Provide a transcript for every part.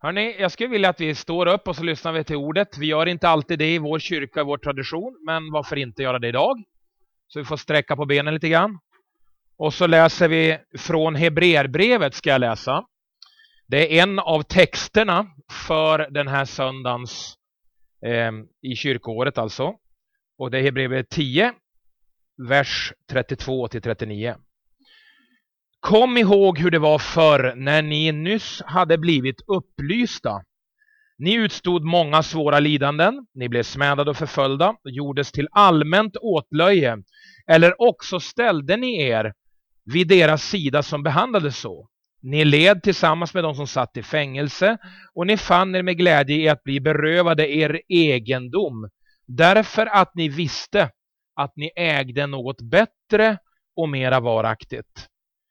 Hörrni, jag skulle vilja att vi står upp och så lyssnar vi till ordet. Vi gör inte alltid det i vår kyrka, i vår tradition, men varför inte göra det idag? Så vi får sträcka på benen lite grann. Och så läser vi från Hebreerbrevet, ska jag läsa. Det är en av texterna för den här söndagens i kyrkoåret alltså. Och det är Hebreerbrevet 10, vers 32-39. Kom ihåg hur det var förr när ni nyss hade blivit upplysta. Ni utstod många svåra lidanden, ni blev smädade och förföljda och gjordes till allmänt åtlöje. Eller också ställde ni er vid deras sida som behandlades så. Ni led tillsammans med de som satt i fängelse och ni fann er med glädje i att bli berövade er egendom. Därför att ni visste att ni ägde något bättre och mera varaktigt.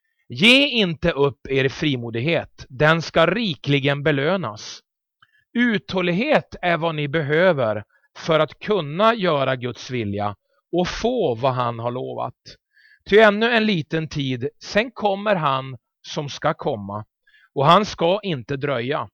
Ge inte upp er frimodighet, den ska rikligen belönas. Uthållighet är vad ni behöver för att kunna göra Guds vilja och få vad han har lovat. Ty ännu en liten tid, sen kommer han som ska komma, och han ska inte dröja.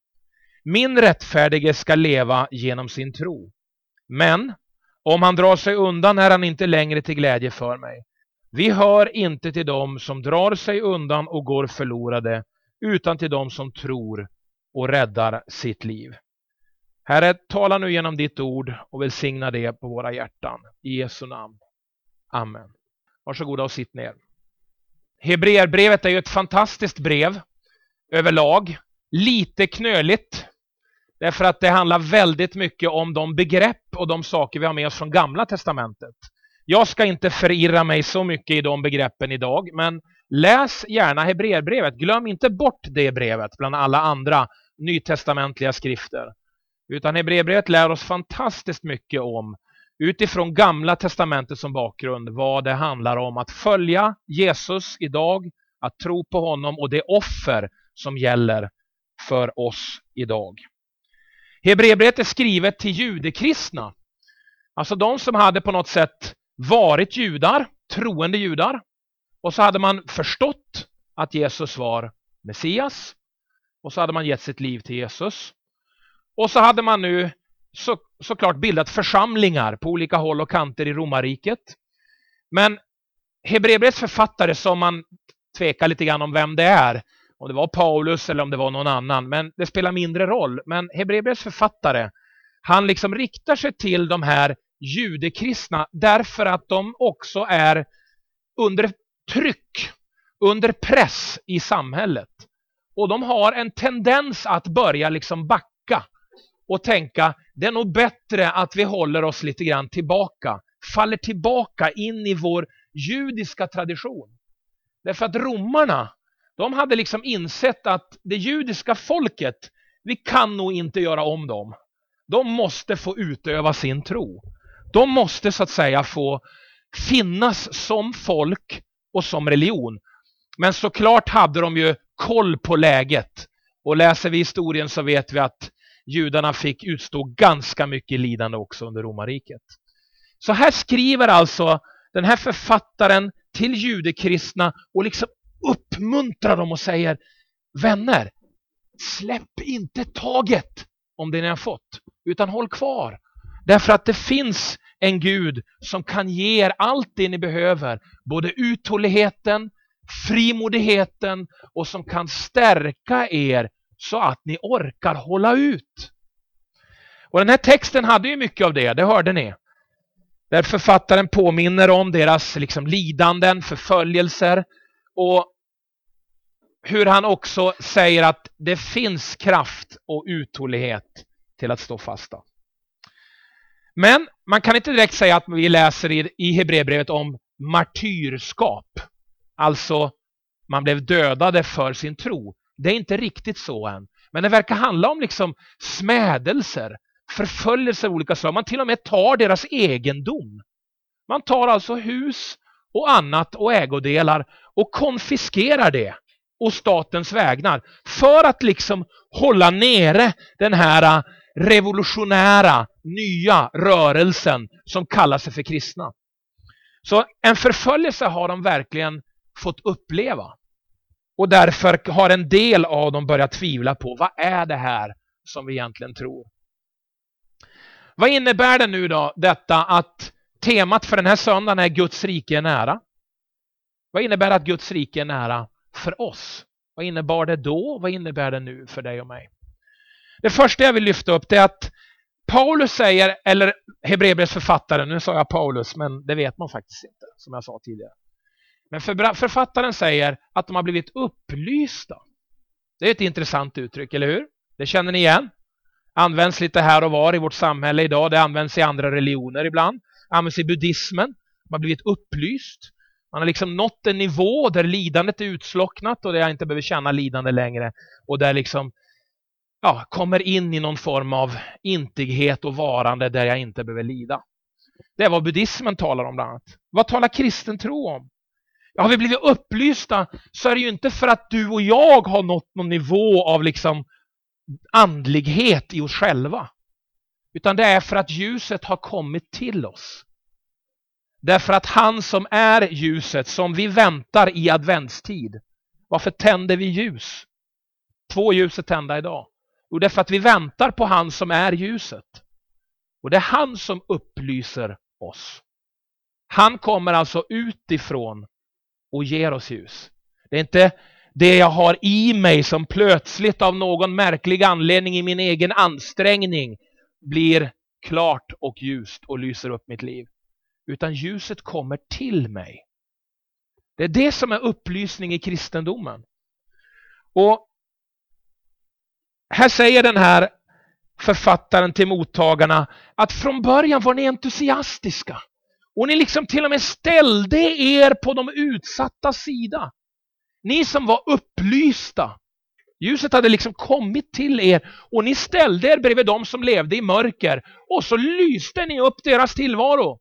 Min rättfärdige ska leva genom sin tro. Men om han drar sig undan är han inte längre till glädje för mig. Vi hör inte till dem som drar sig undan och går förlorade, utan till dem som tror och räddar sitt liv. Herre, tala nu genom ditt ord och välsigna det på våra hjärtan. I Jesu namn. Amen. Varsågoda och sitt ner. Hebreerbrevet är ju ett fantastiskt brev överlag. Lite knöligt. Därför att det handlar väldigt mycket om de begrepp och de saker vi har med oss från Gamla testamentet. Jag ska inte förirra mig så mycket i de begreppen idag, men läs gärna Hebreerbrevet. Glöm inte bort det brevet bland alla andra nytestamentliga skrifter. Utan Hebreerbrevet lär oss fantastiskt mycket om, utifrån Gamla testamentet som bakgrund, vad det handlar om att följa Jesus idag, att tro på honom och det offer som gäller för oss idag. Hebreerbrevet är skrivet till judekristna. Alltså de som hade på något sätt varit judar, troende judar. Och så hade man förstått att Jesus var Messias. Och så hade man gett sitt liv till Jesus. Och så hade man nu såklart bildat församlingar på olika håll och kanter i romarriket. Men Hebreerbrevets författare, som man tvekar lite grann om vem det är, om det var Paulus eller om det var någon annan, men det spelar mindre roll. Men Hebreerbrevets författare, han liksom riktar sig till de här judekristna därför att de också är under tryck, under press i samhället. Och de har en tendens att börja liksom backa och tänka, det är nog bättre att vi håller oss lite grann tillbaka, faller tillbaka in i vår judiska tradition. Därför att romarna, de hade liksom insett att det judiska folket, vi kan nog inte göra om dem. De måste få utöva sin tro. De måste så att säga få finnas som folk och som religion. Men såklart hade de ju koll på läget. Och läser vi historien så vet vi att judarna fick utstå ganska mycket lidande också under romarriket. Så här skriver alltså den här författaren till judekristna och liksom uppmuntrar dem och säger: vänner, släpp inte taget om det ni har fått, utan håll kvar. Därför att det finns en Gud som kan ge er allt det ni behöver, både uthålligheten, frimodigheten, och som kan stärka er så att ni orkar hålla ut. Och den här texten hade ju mycket av det hörde ni. Där författaren påminner om deras liksom lidanden, förföljelser, och hur han också säger att det finns kraft och uthållighet till att stå fasta. Men man kan inte direkt säga att vi läser i Hebreerbrevet om martyrskap. Alltså man blev dödade för sin tro. Det är inte riktigt så än. Men det verkar handla om liksom smädelser, förföljelser av olika slag. Man till och med tar deras egendom. Man tar alltså hus och annat och ägodelar och konfiskerar det och statens vägnar för att liksom hålla nere den här revolutionära nya rörelsen som kallar sig för kristna. Så en förföljelse har de verkligen fått uppleva. Och därför har en del av dem börjat tvivla på, vad är det här som vi egentligen tror. Vad innebär det nu då, detta att temat för den här söndagen är Guds rike är nära? Vad innebär att Guds rike är nära för oss? Vad innebar det då? Vad innebär det nu för dig och mig? Det första jag vill lyfta upp är att Paulus säger, eller Hebreerbrevets författare, nu sa jag Paulus, men det vet man faktiskt inte, som jag sa tidigare. Men författaren säger att de har blivit upplysta. Det är ett intressant uttryck, eller hur? Det känner ni igen. Används lite här och var i vårt samhälle idag. Det används i andra religioner ibland. Används i buddhismen. Man har blivit upplyst. Man har liksom nått en nivå där lidandet är utslocknat och där jag inte behöver känna lidande längre. Och där liksom kommer in i någon form av intighet och varande där jag inte behöver lida. Det är vad buddhismen talar om bland annat. Vad talar kristen tro om? Har vi blivit upplysta så är det ju inte för att du och jag har nått någon nivå av liksom andlighet i oss själva. Utan det är för att ljuset har kommit till oss. Därför att han som är ljuset, som vi väntar i adventstid. Varför tänder vi ljus? 2 ljus är tända idag. Jo, det är för att vi väntar på han som är ljuset. Och det är han som upplyser oss. Han kommer alltså utifrån och ger oss ljus. Det är inte det jag har i mig som plötsligt av någon märklig anledning i min egen ansträngning blir klart och ljust och lyser upp mitt liv. Utan ljuset kommer till mig. Det är det som är upplysning i kristendomen. Och här säger den här författaren till mottagarna att från början var ni entusiastiska. Och ni liksom till och med ställde er på de utsatta sida. Ni som var upplysta. Ljuset hade liksom kommit till er och ni ställde er bredvid de som levde i mörker. Och så lyste ni upp deras tillvaro.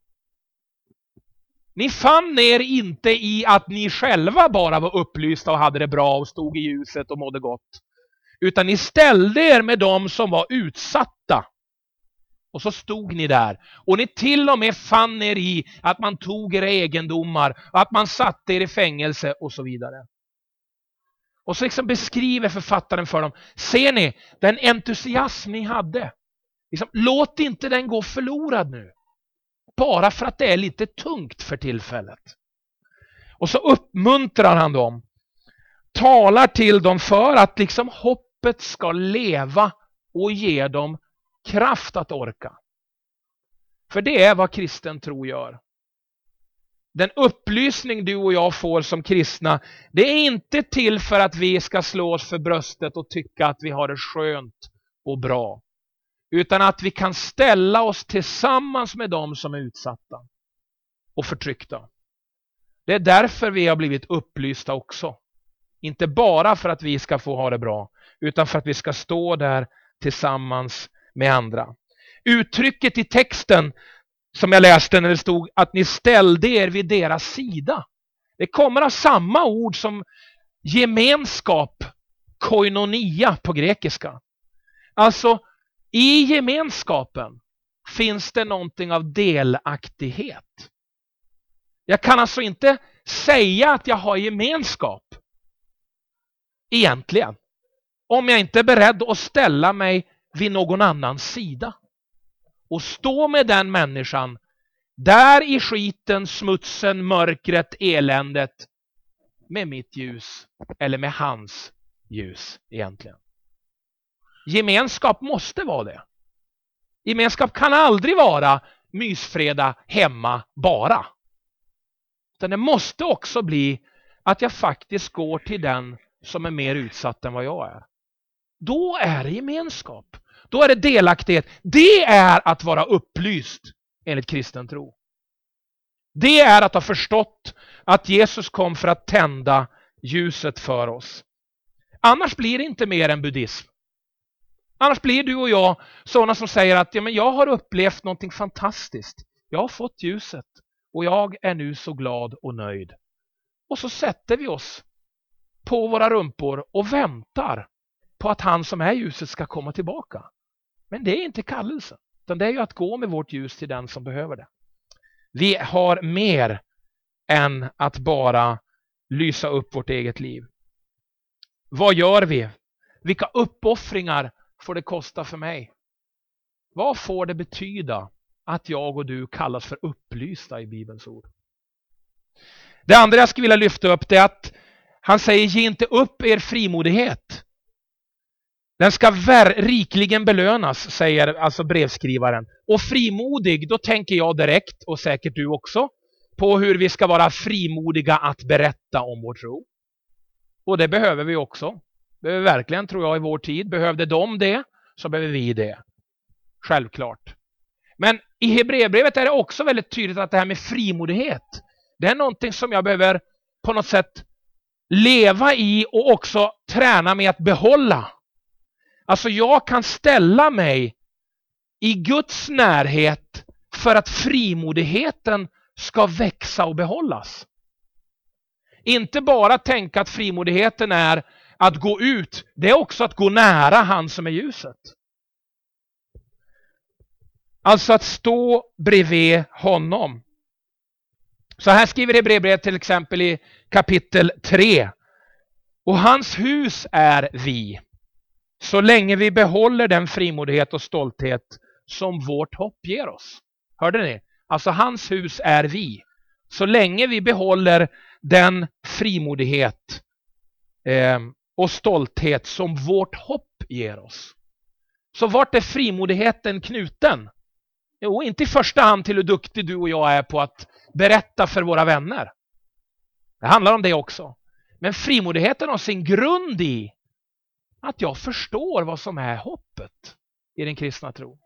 Ni fann er inte i att ni själva bara var upplysta och hade det bra och stod i ljuset och mådde gott. Utan ni ställde er med dem som var utsatta. Och så stod ni där. Och ni till och med fann er i att man tog era egendomar. Och att man satte er i fängelse och så vidare. Och så liksom beskriver författaren för dem. Ser ni den entusiasm ni hade? Liksom, låt inte den gå förlorad nu. Bara för att det är lite tungt för tillfället. Och så uppmuntrar han dem. Talar till dem för att liksom hoppet ska leva och ge dem kraft att orka. För det är vad kristen tro gör. Den upplysning du och jag får som kristna, det är inte till för att vi ska slå oss för bröstet och tycka att vi har det skönt och bra. Utan att vi kan ställa oss tillsammans med dem som är utsatta och förtryckta. Det är därför vi har blivit upplysta också. Inte bara för att vi ska få ha det bra, utan för att vi ska stå där tillsammans med andra. Uttrycket i texten som jag läste när det stod att ni ställde er vid deras sida. Det kommer av samma ord som gemenskap, koinonia på grekiska. Alltså i gemenskapen finns det någonting av delaktighet. Jag kan alltså inte säga att jag har gemenskap egentligen. Om jag inte är beredd att ställa mig vid någon annans sida. Och stå med den människan där i skiten, smutsen, mörkret, eländet med mitt ljus eller med hans ljus egentligen. Gemenskap måste vara det. Gemenskap kan aldrig vara mysfredag hemma bara. Utan det måste också bli att jag faktiskt går till den som är mer utsatt än vad jag är. Då är det gemenskap. Då är det delaktighet. Det är att vara upplyst enligt kristen tro. Det är att ha förstått att Jesus kom för att tända ljuset för oss. Annars blir det inte mer än buddhism. Annars blir du och jag sådana som säger att ja, men jag har upplevt någonting fantastiskt. Jag har fått ljuset och jag är nu så glad och nöjd. Och så sätter vi oss på våra rumpor och väntar på att han som är ljuset ska komma tillbaka. Men det är inte kallelsen, utan det är ju att gå med vårt ljus till den som behöver det. Vi har mer än att bara lysa upp vårt eget liv. Vad gör vi? Vilka uppoffringar får det kosta för mig? Vad får det betyda att jag och du kallas för upplysta i Bibelns ord? Det andra jag skulle vilja lyfta upp är att han säger: ge inte upp er frimodighet. Den ska rikligen belönas, säger alltså brevskrivaren. Och frimodig, då tänker jag direkt, och säkert du också, på hur vi ska vara frimodiga att berätta om vår tro. Och det behöver vi också. Behöver verkligen, tror jag, i vår tid. Behövde de det, så behöver vi det. Självklart. Men i Hebreerbrevet är det också väldigt tydligt att det här med frimodighet, det är någonting som jag behöver på något sätt leva i och också träna med att behålla. Alltså jag kan ställa mig i Guds närhet för att frimodigheten ska växa och behållas. Inte bara tänka att frimodigheten är att gå ut, det är också att gå nära han som är ljuset. Alltså att stå bredvid honom. Så här skriver Hebreerbrevet till exempel i kapitel 3. Och hans hus är vi, så länge vi behåller den frimodighet och stolthet som vårt hopp ger oss. Hörde ni? Alltså hans hus är vi, så länge vi behåller den frimodighet och stolthet som vårt hopp ger oss. Så vart är frimodigheten knuten? Jo, inte i första hand till hur duktig du och jag är på att berätta för våra vänner. Det handlar om det också. Men frimodigheten har sin grund i att jag förstår vad som är hoppet i den kristna tron.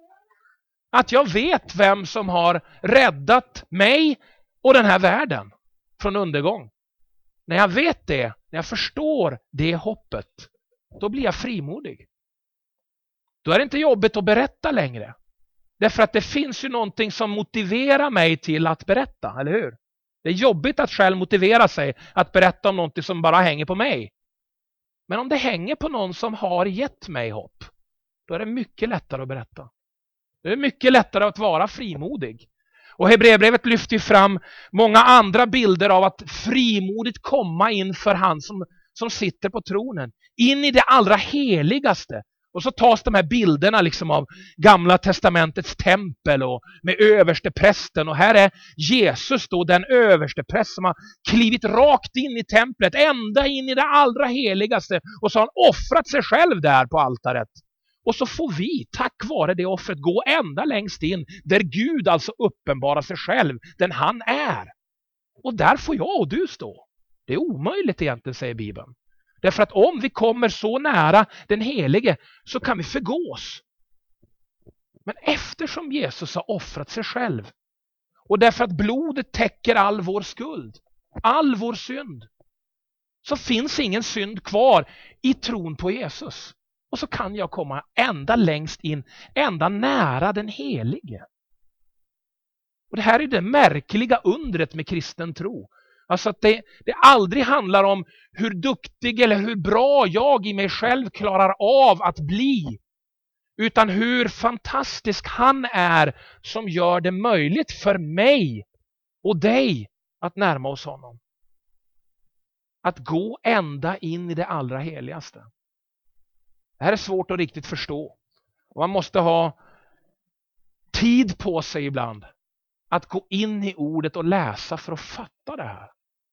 Att jag vet vem som har räddat mig och den här världen från undergång. När jag vet det, när jag förstår det hoppet, då blir jag frimodig. Då är det inte jobbigt att berätta längre. Därför att det finns ju någonting som motiverar mig till att berätta, eller hur? Det är jobbigt att själv motivera sig att berätta om någonting som bara hänger på mig. Men om det hänger på någon som har gett mig hopp, då är det mycket lättare att berätta. Det är mycket lättare att vara frimodig. Och Hebreerbrevet lyfter ju fram många andra bilder av att frimodigt komma inför han som sitter på tronen. In i det allra heligaste. Och så tas de här bilderna liksom av Gamla testamentets tempel och med översteprästen. Och här är Jesus då, den överstepräst som har klivit rakt in i templet, ända in i det allra heligaste. Och så har han offrat sig själv där på altaret. Och så får vi, tack vare det offret, gå ända längst in där Gud alltså uppenbarar sig själv, den han är. Och där får jag och du stå. Det är omöjligt egentligen, säger Bibeln. Därför att om vi kommer så nära den helige så kan vi förgås. Men eftersom Jesus har offrat sig själv och därför att blodet täcker all vår skuld, all vår synd, så finns ingen synd kvar i tron på Jesus. Och så kan jag komma ända längst in, ända nära den helige. Och det här är det märkliga undret med kristen tro. Alltså att det aldrig handlar om hur duktig eller hur bra jag i mig själv klarar av att bli. Utan hur fantastisk han är som gör det möjligt för mig och dig att närma oss honom. Att gå ända in i det allra heligaste. Det här är svårt att riktigt förstå. Och man måste ha tid på sig ibland att gå in i ordet och läsa för att fatta det här.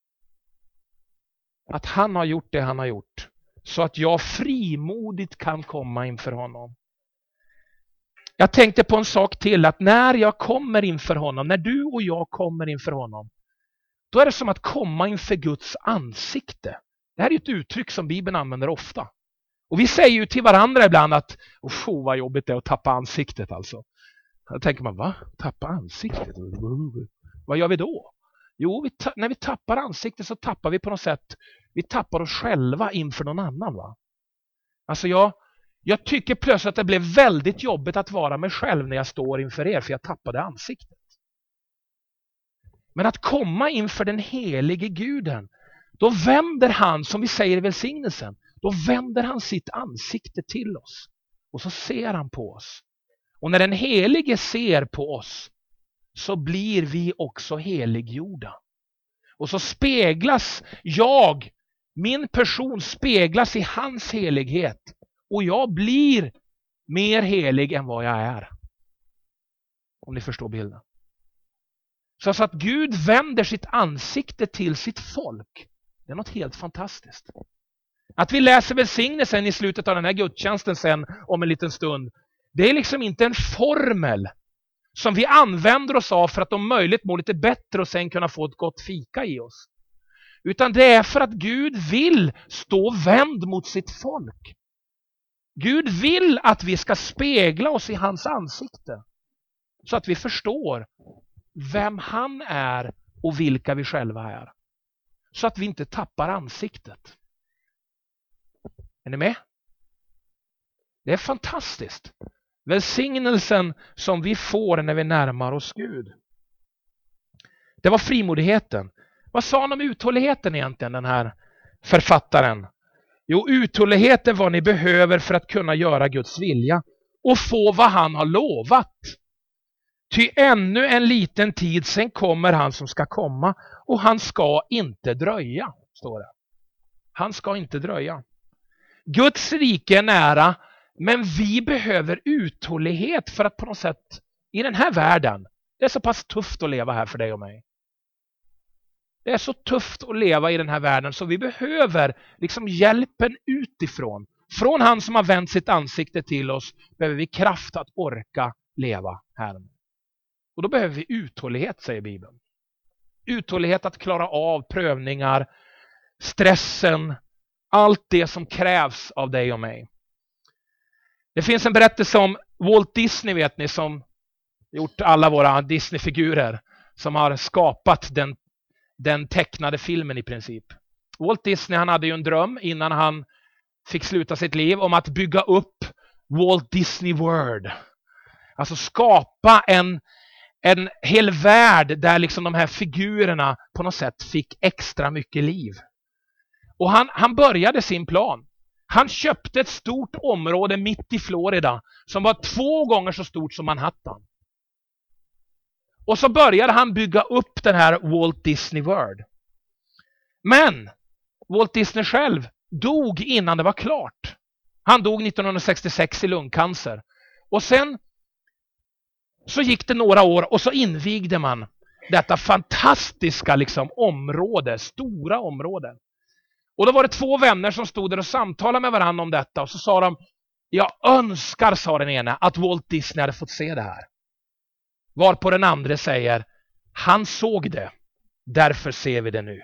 Att han har gjort det han har gjort. Så att jag frimodigt kan komma inför honom. Jag tänkte på en sak till. Att när jag kommer inför honom. När du och jag kommer inför honom. Då är det som att komma inför Guds ansikte. Det här är ett uttryck som Bibeln använder ofta. Och vi säger ju till varandra ibland att vad jobbigt det är att tappa ansiktet alltså. Då tänker man, va? Tappa ansiktet? Vad gör vi då? Jo, när vi tappar ansiktet så tappar vi på något sätt, vi tappar oss själva inför någon annan, va? Alltså jag tycker plötsligt att det blev väldigt jobbigt att vara mig själv när jag står inför er, för jag tappade ansiktet. Men att komma inför den helige Guden, då vänder han, som vi säger i välsignelsen, då vänder han sitt ansikte till oss. Och så ser han på oss. Och när den helige ser på oss så blir vi också heliggjorda. Och så speglas min person speglas i hans helighet. och jag blir mer helig än vad jag är. Om ni förstår bilden. Så att Gud vänder sitt ansikte till sitt folk. Det är något helt fantastiskt. Att vi läser välsignelsen i slutet av den här gudstjänsten sen om en liten stund. Det är liksom inte en formel som vi använder oss av för att om möjligt må lite bättre och sen kunna få ett gott fika i oss. Utan det är för att Gud vill stå vänd mot sitt folk. Gud vill att vi ska spegla oss i hans ansikte. Så att vi förstår vem han är och vilka vi själva är. Så att vi inte tappar ansiktet. Är ni med? Det är fantastiskt. Välsignelsen som vi får när vi närmar oss Gud. Det var frimodigheten. Vad sa han om uthålligheten egentligen, den här författaren? Jo, uthållighet är vad ni behöver för att kunna göra Guds vilja och få vad han har lovat. Ty ännu en liten tid sen kommer han som ska komma och han ska inte dröja, står det. Han ska inte dröja. Guds rike är nära, men vi behöver uthållighet för att på något sätt i den här världen, det är så pass tufft att leva här för dig och mig. Det är så tufft att leva i den här världen så vi behöver liksom hjälpen utifrån. Från han som har vänt sitt ansikte till oss behöver vi kraft att orka leva här. Och då behöver vi uthållighet, säger Bibeln. Uthållighet att klara av prövningar, stressen, allt det som krävs av dig och mig. Det finns en berättelse om Walt Disney, vet ni, som gjort alla våra Disney-figurer, som har skapat den tecknade filmen i princip. Walt Disney, han hade ju en dröm innan han fick sluta sitt liv om att bygga upp Walt Disney World. Alltså skapa en hel värld där liksom de här figurerna på något sätt fick extra mycket liv. Och han började sin plan. Han köpte ett stort område mitt i Florida som var 2 gånger så stort som Manhattan. Och så började han bygga upp den här Walt Disney World. Men Walt Disney själv dog innan det var klart. Han dog 1966 i lungcancer. Och sen så gick det några år och så invigde man detta fantastiska liksom område, stora område. Och då var det 2 vänner som stod där och samtalade med varandra om detta. Och så sa de, jag önskar, sa den ena, att Walt Disney hade fått se det här. Varpå den andra säger, han såg det, därför ser vi det nu.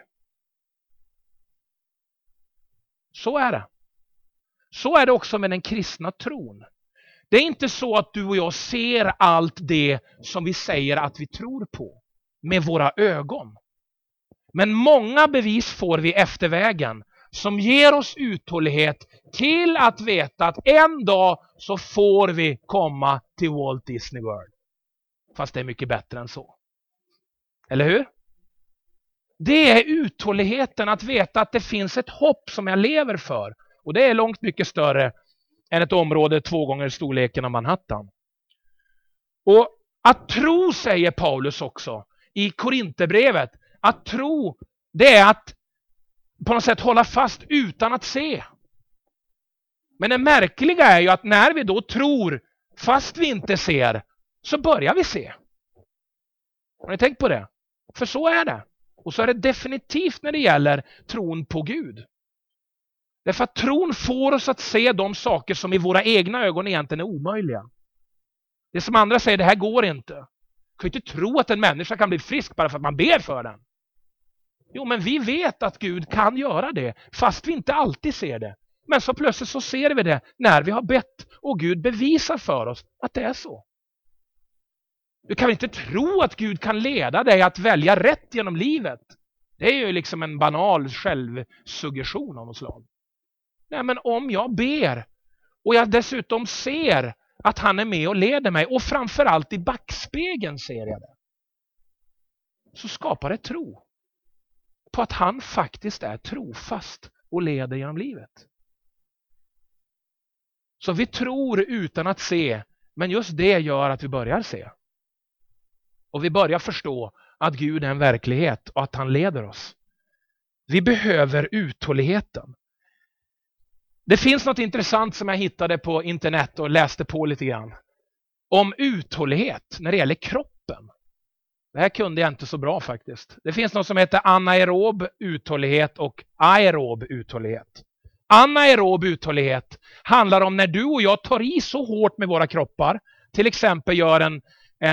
Så är det. Så är det också med den kristna tron. Det är inte så att du och jag ser allt det som vi säger att vi tror på med våra ögon. Men många bevis får vi efter vägen som ger oss uthållighet till att veta att en dag så får vi komma till Walt Disney World. Fast det är mycket bättre än så. Eller hur? Det är uthålligheten att veta att det finns ett hopp som jag lever för. Och det är långt mycket större än ett område 2 gånger storleken av Manhattan. Och att tro, säger Paulus också i Korinthierbrevet, att tro, det är att på något sätt hålla fast utan att se. Men det märkliga är ju att när vi då tror fast vi inte ser, så börjar vi se. Har ni tänkt på det? För så är det. Och så är det definitivt när det gäller tron på Gud. Därför att tron får oss att se de saker som i våra egna ögon egentligen är omöjliga. Det som andra säger, det här går inte. Du kan ju inte tro att en människa kan bli frisk bara för att man ber för den. Jo, men vi vet att Gud kan göra det, fast vi inte alltid ser det. Men så plötsligt så ser vi det när vi har bett och Gud bevisar för oss att det är så. Du kan inte tro att Gud kan leda dig att välja rätt genom livet. Det är ju liksom en banal självsuggestion av något slag. Nej, men om jag ber och jag dessutom ser att han är med och leder mig och framförallt i backspegeln ser jag det, så skapar det tro på att han faktiskt är trofast och leder genom livet. Så vi tror utan att se, men just det gör att vi börjar se. Och vi börjar förstå att Gud är en verklighet och att han leder oss. Vi behöver uthålligheten. Det finns något intressant som jag hittade på internet och läste på lite grann. Om uthållighet när det gäller kroppen. Det här kunde jag inte så bra faktiskt. Det finns något som heter anaerob uthållighet och aerob uthållighet. Anaerob uthållighet handlar om när du och jag tar i så hårt med våra kroppar. Till exempel gör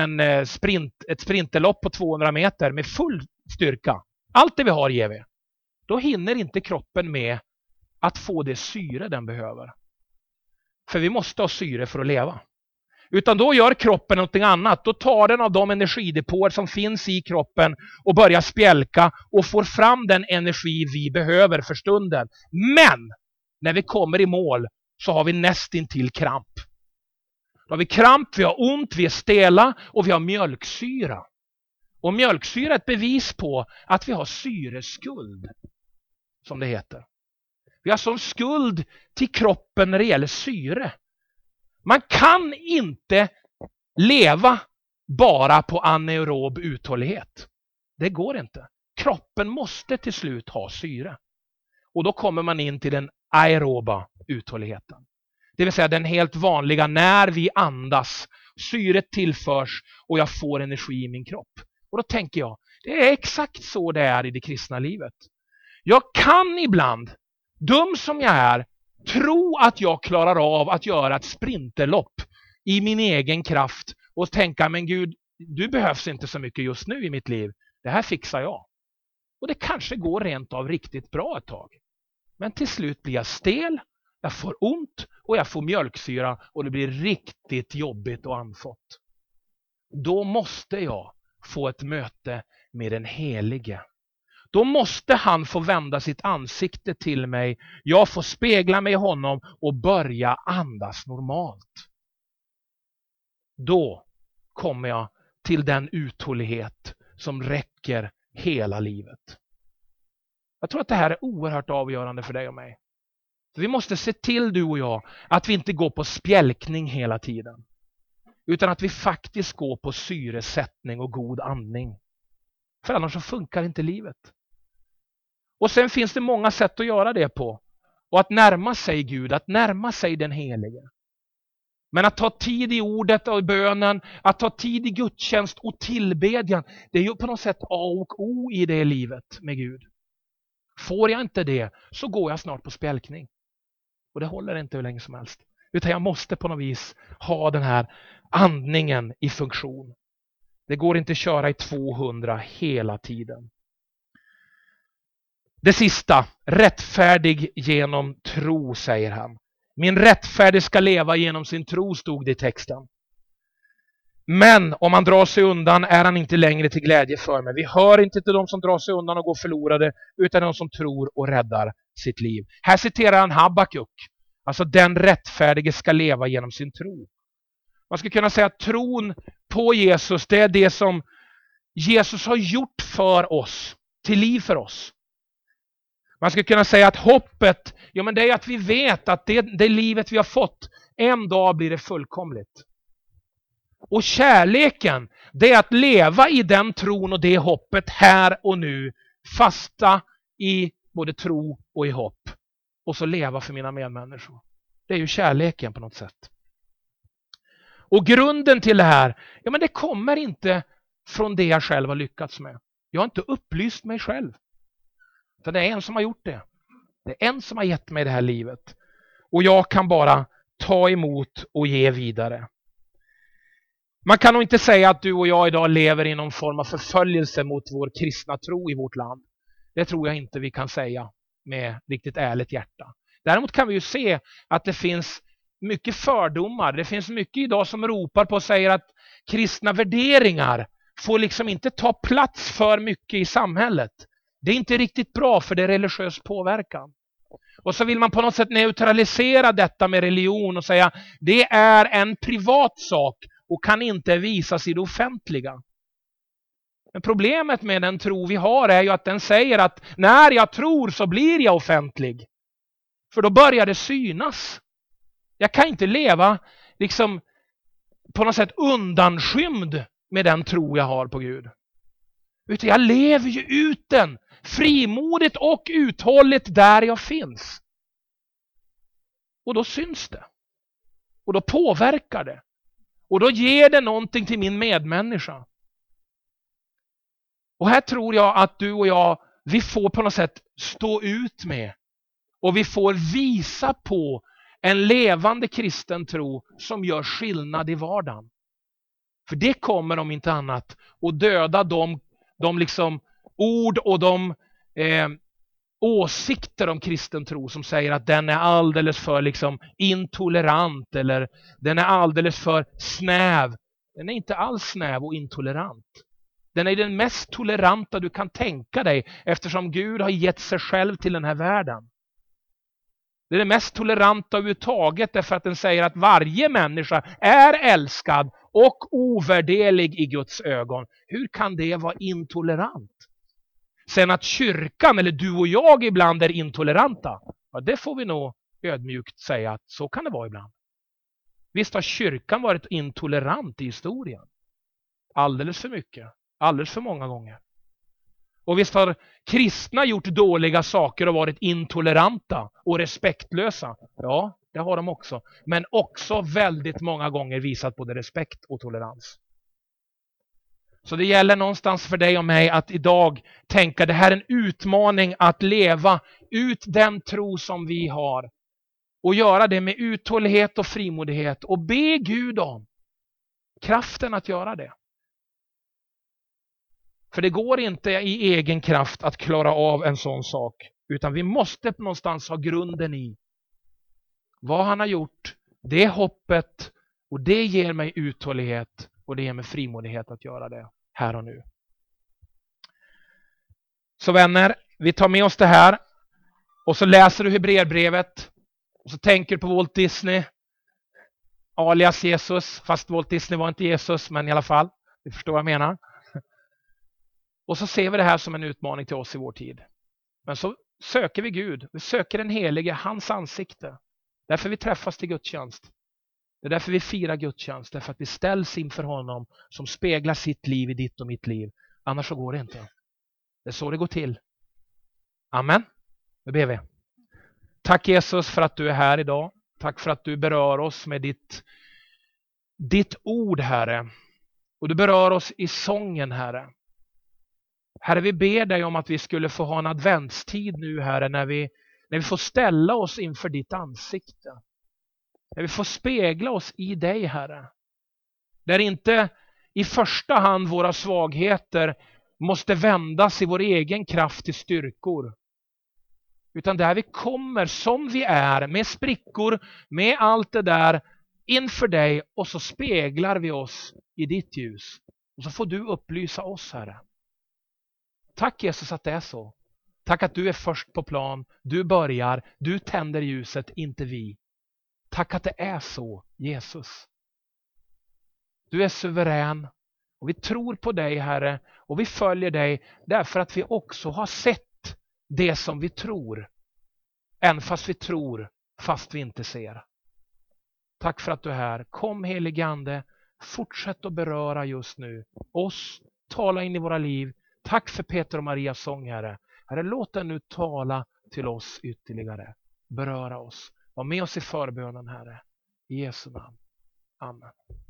ett sprinterlopp på 200 meter med full styrka. Allt det vi har ger vi. Då hinner inte kroppen med att få det syre den behöver. För vi måste ha syre för att leva. Utan då gör kroppen någonting annat. Då tar den av de energidepåer som finns i kroppen och börjar spjälka och får fram den energi vi behöver för stunden. Men när vi kommer i mål så har vi nästintill kramp. Då har vi kramp, vi har ont, vi är stela och vi har mjölksyra. Och mjölksyra är ett bevis på att vi har syreskuld, som det heter. Vi har sån skuld till kroppen när det gäller syre. Man kan inte leva bara på anaerob uthållighet. Det går inte. Kroppen måste till slut ha syre. Och då kommer man in till den aeroba uthålligheten. Det vill säga den helt vanliga när vi andas. Syret tillförs och jag får energi i min kropp. Och då tänker jag, det är exakt så det är i det kristna livet. Jag kan ibland, dum som jag är, tro att jag klarar av att göra ett sprinterlopp i min egen kraft och tänka, men Gud, du behövs inte så mycket just nu i mitt liv. Det här fixar jag. Och det kanske går rent av riktigt bra ett tag. Men till slut blir jag stel, jag får ont och jag får mjölksyra och det blir riktigt jobbigt och andfått. Då måste jag få ett möte med den helige. Då måste han få vända sitt ansikte till mig. Jag får spegla mig i honom och börja andas normalt. Då kommer jag till den uthållighet som räcker hela livet. Jag tror att det här är oerhört avgörande för dig och mig. Vi måste se till, du och jag, att vi inte går på spjälkning hela tiden. Utan att vi faktiskt går på syresättning och god andning. För annars så funkar inte livet. Och sen finns det många sätt att göra det på. Och att närma sig Gud, att närma sig den helige. Men att ta tid i ordet och i bönen, att ta tid i gudstjänst och tillbedjan, det är ju på något sätt A och O i det livet med Gud. Får jag inte det så går jag snart på spjälkning. Och det håller inte hur länge som helst. Utan jag måste på något vis ha den här andningen i funktion. Det går inte att köra i 200 hela tiden. Det sista, rättfärdig genom tro, säger han. Min rättfärdig ska leva genom sin tro, stod det i texten. Men om han drar sig undan är han inte längre till glädje för mig. Vi hör inte till de som drar sig undan och går förlorade, utan de som tror och räddar sitt liv. Här citerar han Habakuk. Alltså den rättfärdige ska leva genom sin tro. Man ska kunna säga att tron på Jesus, det är det som Jesus har gjort för oss, till liv för oss. Man ska kunna säga att hoppet, ja men det är att vi vet att det livet vi har fått, en dag blir det fullkomligt. Och kärleken, det är att leva i den tron och det hoppet här och nu, fasta i både tro och i hopp. Och så leva för mina medmänniskor. Det är ju kärleken på något sätt. Och grunden till det här, ja men det kommer inte från det jag själv har lyckats med. Jag har inte upplyst mig själv. Så det är en som har gjort det. Det är en som har gett mig det här livet. Och jag kan bara ta emot och ge vidare. Man kan nog inte säga att du och jag idag lever i någon form av förföljelse mot vår kristna tro i vårt land. Det tror jag inte vi kan säga med riktigt ärligt hjärta. Däremot kan vi ju se att det finns mycket fördomar. Det finns mycket idag som ropar på och säger att kristna värderingar får liksom inte ta plats för mycket i samhället. Det är inte riktigt bra för det är religiös påverkan. Och så vill man på något sätt neutralisera detta med religion och säga det är en privat sak och kan inte visas i det offentliga. Men problemet med den tro vi har är ju att den säger att när jag tror så blir jag offentlig. För då börjar det synas. Jag kan inte leva liksom på något sätt undanskymd med den tro jag har på Gud. Utan jag lever ju ut den frimodigt och uthålligt där jag finns. Och då syns det. Och då påverkar det. Och då ger det någonting till min medmänniska. Och här tror jag att du och jag, vi får på något sätt stå ut med. Och vi får visa på en levande kristen tro som gör skillnad i vardagen. För det kommer om inte annat att döda de liksom ord och de åsikter om kristen tro som säger att den är alldeles för liksom intolerant eller den är alldeles för snäv. Den är inte alls snäv och intolerant. Den är den mest toleranta du kan tänka dig eftersom Gud har gett sig själv till den här världen. Det är det mest toleranta överhuvudtaget därför att den säger att varje människa är älskad och ovärderlig i Guds ögon. Hur kan det vara intolerant? Sen att kyrkan eller du och jag ibland är intoleranta, ja, det får vi nog ödmjukt säga att så kan det vara ibland. Visst har kyrkan varit intolerant i historien. Alldeles för mycket. Alldeles för många gånger. Och visst har kristna gjort dåliga saker och varit intoleranta och respektlösa. Ja, det har de också. Men också väldigt många gånger visat både respekt och tolerans. Så det gäller någonstans för dig och mig att idag tänka det här är en utmaning att leva ut den tro som vi har. Och göra det med uthållighet och frimodighet. Och be Gud om kraften att göra det. För det går inte i egen kraft att klara av en sån sak. Utan vi måste någonstans ha grunden i vad han har gjort. Det är hoppet och det ger mig uthållighet och det ger mig frimodighet att göra det här och nu. Så vänner, vi tar med oss det här och så läser du Hebreerbrevet och så tänker du på Walt Disney alias Jesus, fast Walt Disney var inte Jesus, men i alla fall, du förstår vad jag menar. Och så ser vi det här som en utmaning till oss i vår tid. Men så söker vi Gud. Vi söker den helige, hans ansikte. Därför vi träffas till gudstjänst. Det är därför vi firar gudstjänst. Därför att vi ställs inför honom som speglar sitt liv i ditt och mitt liv. Annars så går det inte. Det är så det går till. Amen. Nu ber vi. Tack Jesus för att du är här idag. Tack för att du berör oss med ditt ord, Herre. Och du berör oss i sången, Herre. Herre, vi ber dig om att vi skulle få ha en adventstid nu, Herre, när vi får ställa oss inför ditt ansikte. När vi får spegla oss i dig, Herre. Där inte i första hand våra svagheter måste vändas i vår egen kraft till styrkor. Utan där vi kommer som vi är, med sprickor, med allt det där, inför dig och så speglar vi oss i ditt ljus. Och så får du upplysa oss, Herre. Tack Jesus att det är så. Tack att du är först på plan. Du börjar. Du tänder ljuset, inte vi. Tack att det är så, Jesus. Du är suverän. Och vi tror på dig, Herre. Och vi följer dig därför att vi också har sett det som vi tror. Än fast vi tror, fast vi inte ser. Tack för att du är här. Kom helige Ande. Fortsätt att beröra just nu oss. Tala in i våra liv. Tack för Peter och Marias sång, Herre. Herre, låt den nu tala till oss ytterligare. Beröra oss. Var med oss i förbönen, Herre. I Jesu namn. Amen.